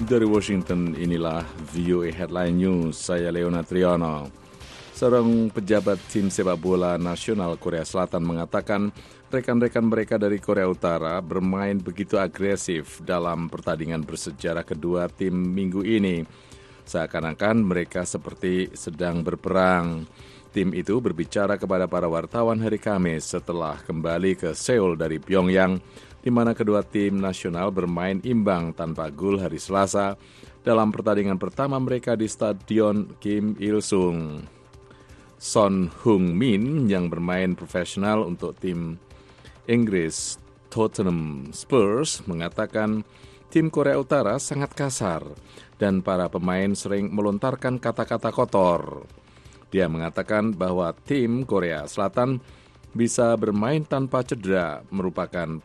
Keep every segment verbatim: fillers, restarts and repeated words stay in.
Dari Washington, inilah V O A Headline News. Saya Leona Triano. Seorang pejabat tim sepak bola nasional Korea Selatan mengatakan rekan-rekan mereka dari Korea Utara bermain begitu agresif dalam pertandingan bersejarah kedua tim minggu ini. Seakan-akan mereka seperti sedang berperang. Tim itu berbicara kepada para wartawan hari Kamis setelah kembali ke Seoul dari Pyongyang, di mana kedua tim nasional bermain imbang tanpa gol hari Selasa dalam pertandingan pertama mereka di Stadion Kim Il-sung. Son Heung-min yang bermain profesional untuk tim Inggris Tottenham Spurs mengatakan tim Korea Utara sangat kasar dan para pemain sering melontarkan kata-kata kotor. Dia mengatakan bahwa tim Korea Selatan bisa bermain tanpa cedera merupakan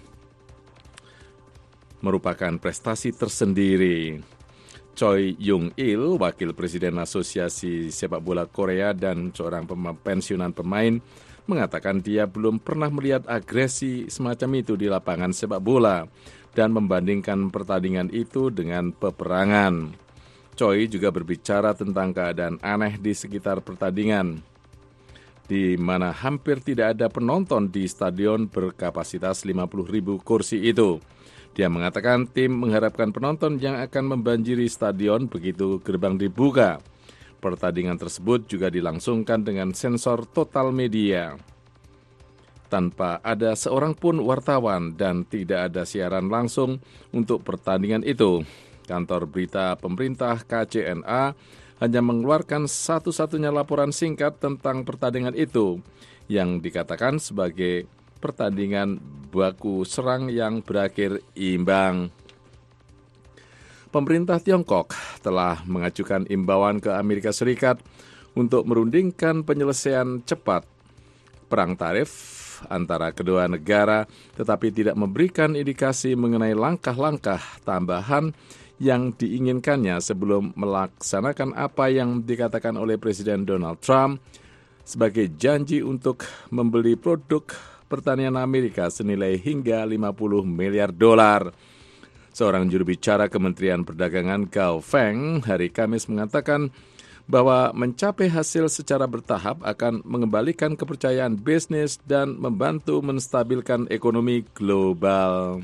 merupakan prestasi tersendiri. Choi Young-il, wakil presiden Asosiasi Sepak Bola Korea dan seorang pensiunan pemain, mengatakan dia belum pernah melihat agresi semacam itu di lapangan sepak bola dan membandingkan pertandingan itu dengan peperangan. Choi juga berbicara tentang keadaan aneh di sekitar pertandingan, di mana hampir tidak ada penonton di stadion berkapasitas lima puluh ribu kursi itu. Dia mengatakan tim mengharapkan penonton yang akan membanjiri stadion begitu gerbang dibuka. Pertandingan tersebut juga dilangsungkan dengan sensor total media, tanpa ada seorang pun wartawan dan tidak ada siaran langsung untuk pertandingan itu. Kantor berita pemerintah K C N A hanya mengeluarkan satu-satunya laporan singkat tentang pertandingan itu yang dikatakan sebagai pertandingan baku serang yang berakhir imbang. Pemerintah Tiongkok telah mengajukan imbauan ke Amerika Serikat untuk merundingkan penyelesaian cepat perang tarif antara kedua negara, tetapi tidak memberikan indikasi mengenai langkah-langkah tambahan yang diinginkannya sebelum melaksanakan apa yang dikatakan oleh Presiden Donald Trump sebagai janji untuk membeli produk pertanian Amerika senilai hingga lima puluh miliar dolar. Seorang juru bicara Kementerian Perdagangan Gao Feng hari Kamis mengatakan bahwa mencapai hasil secara bertahap akan mengembalikan kepercayaan bisnis dan membantu menstabilkan ekonomi global.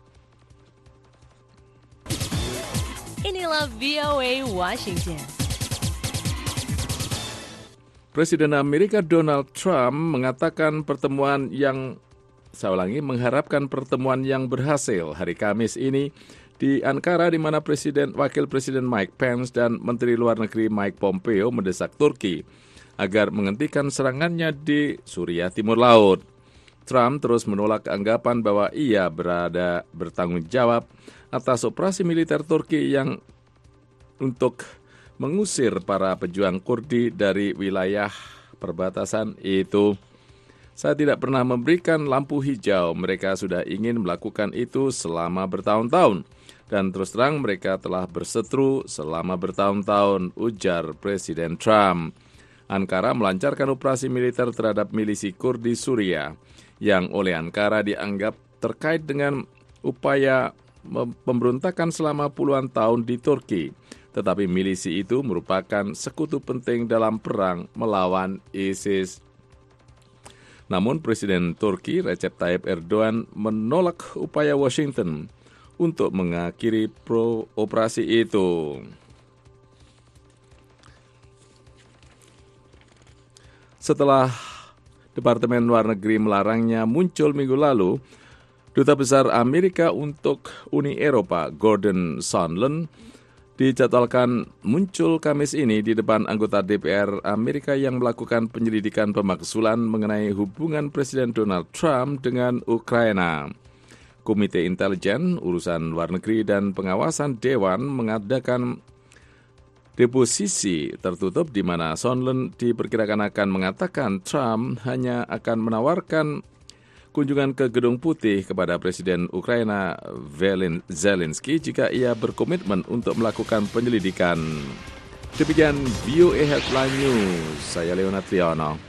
Inilah V O A Washington. Presiden Amerika Donald Trump mengatakan pertemuan yang, saya ulangi, mengharapkan pertemuan yang berhasil hari Kamis ini di Ankara, di mana Presiden, Wakil Presiden Mike Pence dan Menteri Luar Negeri Mike Pompeo mendesak Turki agar menghentikan serangannya di Suriah Timur Laut. Trump terus menolak anggapan bahwa ia berada bertanggung jawab atas operasi militer Turki yang untuk mengusir para pejuang Kurdi dari wilayah perbatasan itu. Saya tidak pernah memberikan lampu hijau, mereka sudah ingin melakukan itu selama bertahun-tahun. Dan terus terang mereka telah berseteru selama bertahun-tahun, ujar Presiden Trump. Ankara melancarkan operasi militer terhadap milisi Kurdi Suriah, yang oleh Ankara dianggap terkait dengan upaya pemberontakan selama puluhan tahun di Turki. Tetapi milisi itu merupakan sekutu penting dalam perang melawan ISIS. Namun Presiden Turki Recep Tayyip Erdogan menolak upaya Washington untuk mengakhiri pro operasi itu. Setelah Departemen Luar Negeri melarangnya muncul minggu lalu, Duta Besar Amerika untuk Uni Eropa, Gordon Sondland, dijadwalkan muncul Kamis ini di depan anggota D P R Amerika yang melakukan penyelidikan pemakzulan mengenai hubungan Presiden Donald Trump dengan Ukraina. Komite Intelijen, Urusan Luar Negeri, dan Pengawasan Dewan mengadakan deposisi tertutup di mana Sondland diperkirakan akan mengatakan Trump hanya akan menawarkan kunjungan ke Gedung Putih kepada Presiden Ukraina Zelensky jika ia berkomitmen untuk melakukan penyelidikan. Demikian V O A Headline News, saya Leona Triano.